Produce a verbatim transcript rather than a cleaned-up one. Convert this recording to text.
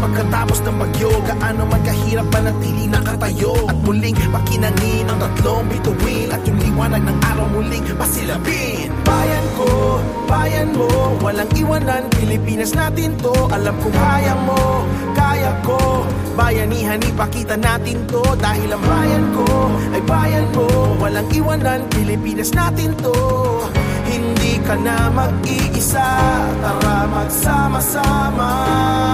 pagkatapos ng bagyo. Gaano man kahirap manatili nakatayo at muling makinangin ang tatlong bituin, at yung liwanag ng araw muling pasilapin. Bayan ko, bayan mo, walang iwanan, Pilipinas natin to. Alam kong kaya mo, kaya ko, bayanihan ipakita natin to. Dahil ang bayan ko ay bayan mo, walang iwanan, Pilipinas natin to. Hindi ka na mag-iisa, tara magsama-sama.